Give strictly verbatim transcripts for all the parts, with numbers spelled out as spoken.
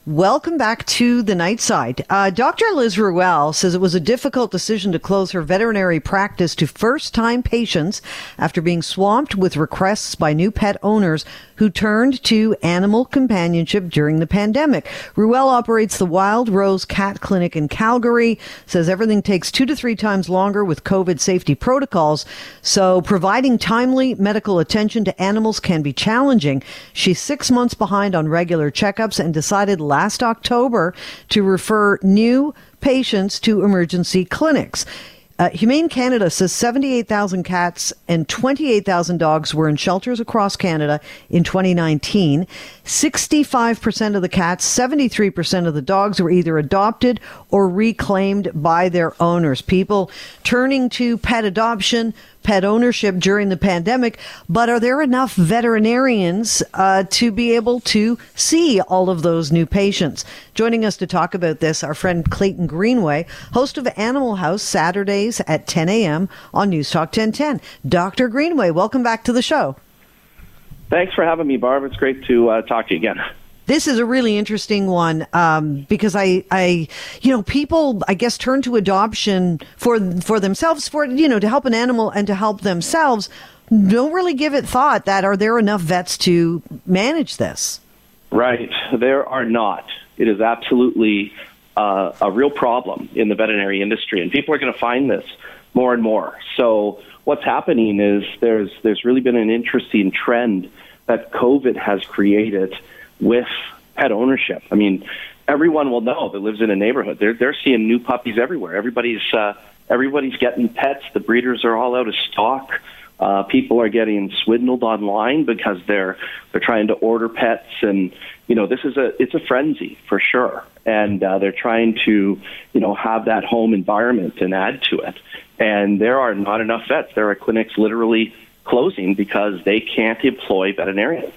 Welcome back to the Night Side. Uh, Doctor Liz Ruel says it was a difficult decision to close her veterinary practice to first-time patients after being swamped with requests by new pet owners who turned to animal companionship during the pandemic. Ruel operates the Wild Rose Cat Clinic in Calgary, says everything takes two to three times longer with COVID safety protocols, so providing timely medical attention to animals can be challenging. She's six months behind on regular checkups and decided last October to refer new patients to emergency clinics. Uh, Humane Canada says seventy-eight thousand cats and twenty-eight thousand dogs were in shelters across Canada in twenty nineteen. sixty-five percent of the cats, seventy-three percent of the dogs were either adopted or reclaimed by their owners. People turning to pet adoption, pet ownership during the pandemic, but are there enough veterinarians uh, to be able to see all of those new patients? Joining us to talk about this, our friend Clayton Greenway, host of Animal House, Saturdays at ten a.m. on News Talk ten ten. Doctor Greenway, welcome back to the show. Thanks for having me, Barb. It's great to uh, talk to you again. This is a really interesting one um, because I, I, you know, people, I guess, turn to adoption for for themselves, for, you know, to help an animal and to help themselves. Don't really give it thought that are there enough vets to manage this? Right. There are not. It is absolutely uh, a real problem in the veterinary industry, and people are going to find this more and more. So what's happening is there's there's really been an interesting trend that COVID has created with pet ownership. I mean, everyone will know that lives in a neighborhood. They're they're seeing new puppies everywhere. Everybody's uh, everybody's getting pets. The breeders are all out of stock. Uh, people are getting swindled online because they're they're trying to order pets, and you know this is a it's a frenzy for sure. And uh, they're trying to you know have that home environment and add to it. And there are not enough vets. There are clinics literally closing because they can't employ veterinarians.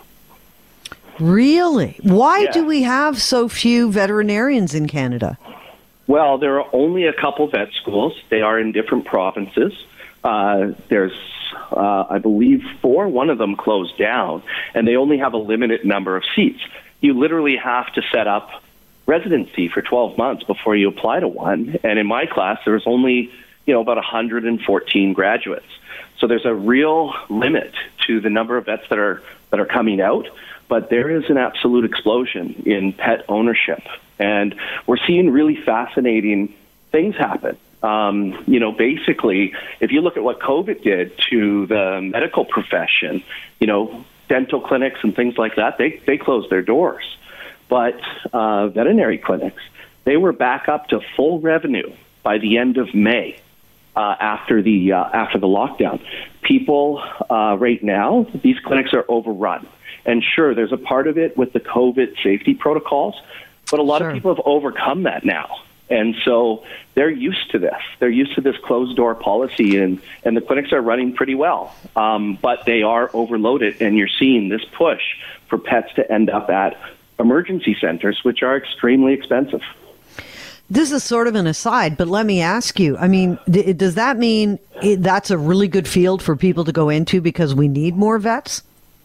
Really? Why yeah. do we have so few veterinarians in Canada? Well, there are only a couple vet schools. They are in different provinces. Uh, there's, uh, I believe, four. One of them closed down, and they only have a limited number of seats. You literally have to set up residency for twelve months before you apply to one. And in my class, there was only, you know, about one hundred fourteen graduates. So there's a real limit to the number of vets that are that are coming out. But there is an absolute explosion in pet ownership, and we're seeing really fascinating things happen. Um, you know, basically, if you look at what COVID did to the medical profession, you know, dental clinics and things like that, they, they closed their doors. But uh, veterinary clinics, they were back up to full revenue by the end of May. Uh, after the uh, after the lockdown, people uh, right now, these clinics are overrun. And sure, there's a part of it with the COVID safety protocols, but a lot sure. of people have overcome that now. And so they're used to this. They're used to this closed door policy, and, and the clinics are running pretty well. Um, but they are overloaded, and you're seeing this push for pets to end up at emergency centers, which are extremely expensive. This is sort of an aside, but let me ask you, I mean, th- does that mean it, that's a really good field for people to go into because we need more vets?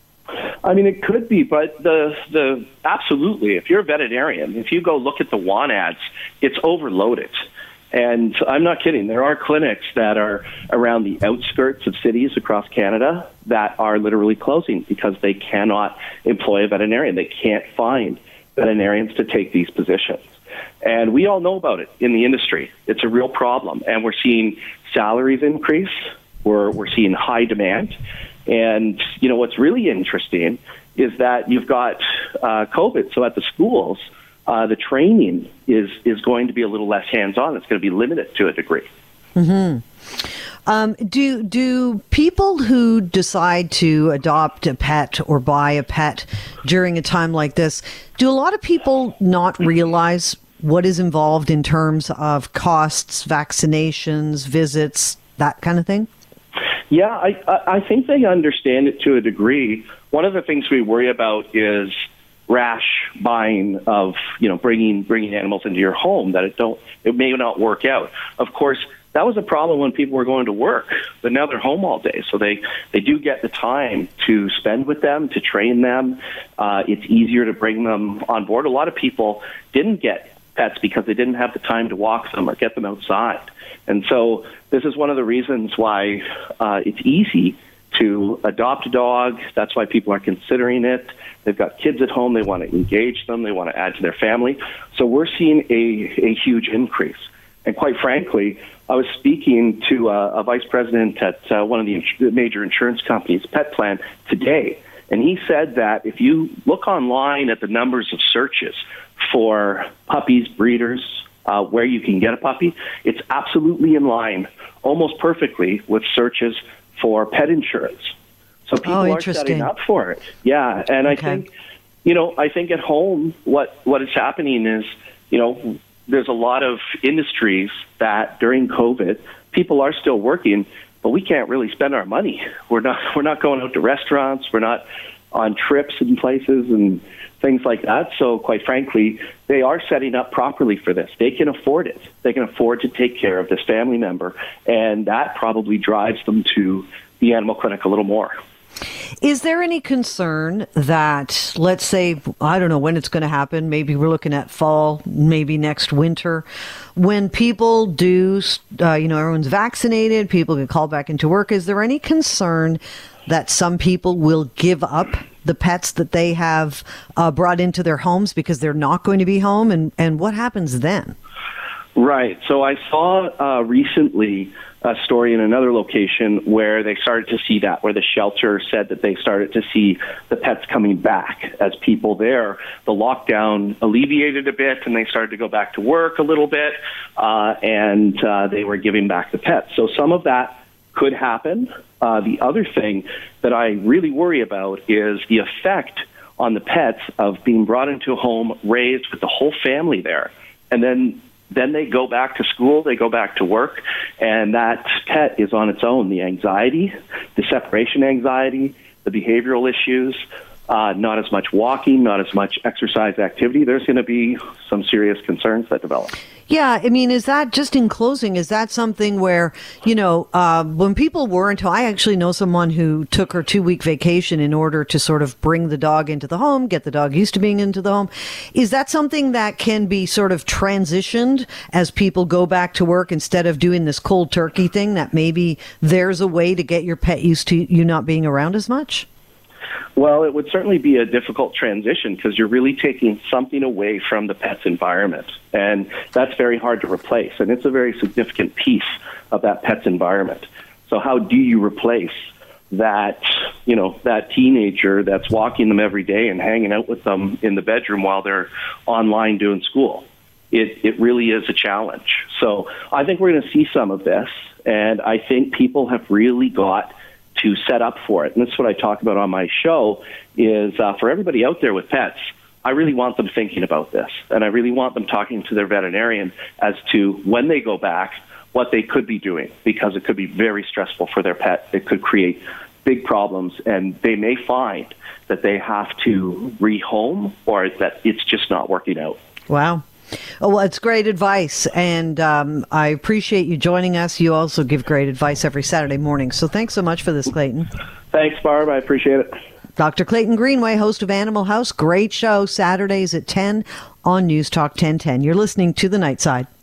I mean, it could be, but the the absolutely, if you're a veterinarian, if you go look at the W A N ads, it's overloaded. And I'm not kidding. There are clinics that are around the outskirts of cities across Canada that are literally closing because they cannot employ a veterinarian. They can't find veterinarians to take these positions. And we all know about it in the industry. It's a real problem. And we're seeing salaries increase. We're, we're seeing high demand. And, you know, what's really interesting is that you've got uh, COVID. So at the schools, uh, the training is, is going to be a little less hands-on. It's going to be limited to a degree. Mm-hmm. Um, do do people who decide to adopt a pet or buy a pet during a time like this, do a lot of people not realize what is involved in terms of costs, vaccinations, visits, that kind of thing? Yeah, I, I think they understand it to a degree. One of the things we worry about is rash buying of, you know, bringing bringing animals into your home, that it don't it may not work out. Of course, that was a problem when people were going to work, but now they're home all day. So they, they do get the time to spend with them, to train them. Uh, it's easier to bring them on board. A lot of people didn't get pets because they didn't have the time to walk them or get them outside. And so this is one of the reasons why uh, it's easy to adopt a dog. That's why people are considering it. They've got kids at home. They want to engage them. They want to add to their family. So we're seeing a, a huge increase. And quite frankly, I was speaking to a, a vice president at uh, one of the ins- major insurance companies, Petplan, today. And he said that if you look online at the numbers of searches for puppies, breeders, uh, where you can get a puppy, it's absolutely in line, almost perfectly, with searches for pet insurance. So people oh, are setting up for it. Yeah, and okay. I think, you know, I think at home what, what is happening is, you know, there's a lot of industries that during COVID, people are still working, but we can't really spend our money. We're not we're not going out to restaurants. We're not on trips and places and things like that. So quite frankly, they are setting up properly for this. They can afford it. They can afford to take care of this family member, and that probably drives them to the animal clinic a little more. Is there any concern that, let's say, I don't know when it's going to happen, maybe we're looking at fall, maybe next winter, when people do, uh, you know, everyone's vaccinated, people get called back into work, is there any concern that some people will give up the pets that they have uh, brought into their homes because they're not going to be home? And, and what happens then? Right. So I saw uh, recently a story in another location where they started to see that, where the shelter said that they started to see the pets coming back as people there. The lockdown alleviated a bit, and they started to go back to work a little bit, uh, and uh, they were giving back the pets. So some of that could happen. Uh, the other thing that I really worry about is the effect on the pets of being brought into a home, raised with the whole family there, and then Then they go back to school, they go back to work, and that pet is on its own. The anxiety, the separation anxiety, the behavioral issues, uh, not as much walking, not as much exercise activity. There's going to be some serious concerns that develop. Yeah, I mean, is that, just in closing, is that something where, you know, uh, when people weren't, I actually know someone who took her two-week vacation in order to sort of bring the dog into the home, get the dog used to being into the home. Is that something that can be sort of transitioned as people go back to work instead of doing this cold turkey thing, that maybe there's a way to get your pet used to you not being around as much? Well, it would certainly be a difficult transition because you're really taking something away from the pet's environment, and that's very hard to replace, and it's a very significant piece of that pet's environment. So how do you replace that, you know, that teenager that's walking them every day and hanging out with them in the bedroom while they're online doing school? It, it really is a challenge. So I think we're going to see some of this, and I think people have really got to set up for it. And this is what I talk about on my show is uh, for everybody out there with pets, I really want them thinking about this. And I really want them talking to their veterinarian as to when they go back, what they could be doing, because it could be very stressful for their pet. It could create big problems, and they may find that they have to rehome or that it's just not working out. Wow. Oh, well, it's great advice, and um, I appreciate you joining us. You also give great advice every Saturday morning, so thanks so much for this, Clayton. Thanks, Barb. I appreciate it. Doctor Clayton Greenway, host of Animal House. Great show, Saturdays at ten on News Talk ten ten. You're listening to The Night Side.